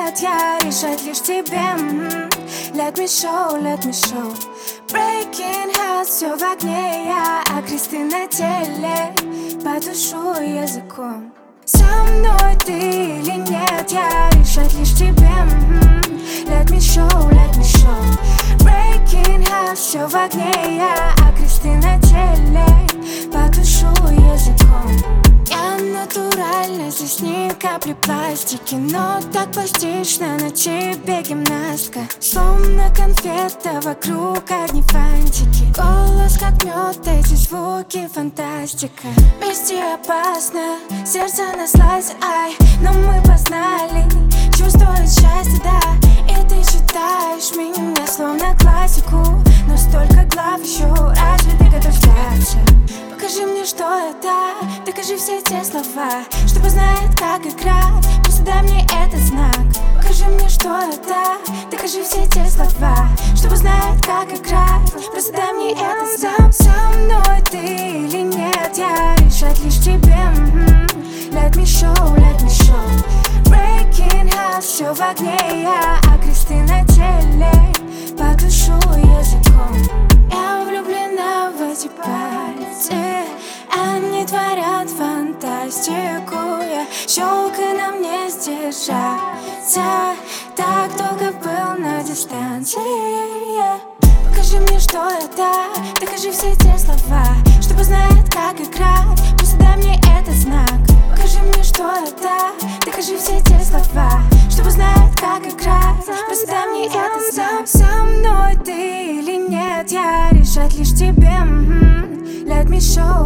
нет, я решать лишь тебе. Let me show. Breaking hearts, все в огне, я кресты на теле потушу языком. Со мной ты или нет, я решать лишь тебе. Let me show. Breaking hearts, все в огне, я кресты на теле потушу языком. Я натурально, здесь ни капли пластики, но так пластично на тебе гимнастка. Словно конфета, вокруг одни фантики. Голос как мед, эти звуки фантастика. Вести опасно, сердце на слайсе, ай, но мы познали, чувствует счастье, да. И ты читаешь меня словно классику, но столько глав еще, разве ты готов сдаться? Покажи мне, что это, докажи все те слова, чтобы знает, как играть, просто дай мне этот знак. Покажи мне, что это, докажи все те слова, чтобы знает, как играть, просто дай мне этот знак. Со мной ты или нет, я решать лишь тебе. Let me show. Breaking hearts, все в огне, я кресты на теле потушу языком. Я влюблена в эти пальцы, они творят фантастику. Я щелкаю, на мне сдержаться, так долго был на дистанции. Покажи мне, что это, докажи все те слова, чтобы знает, как играть, просто дай мне этот знак. Покажи мне, что это, докажи все те слова, чтобы знает, как играть, просто дай мне этот знак. Со мной ты или нет, я решать лишь тебе. Let me show.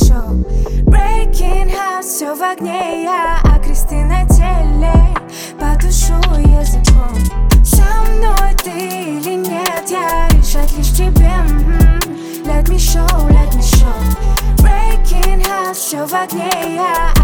Breaking hearts, все в огне, я кресты на теле потушу языком. Со мной ты или нет, я решать лишь тебе. Let me show. Breaking hearts, все в огне, я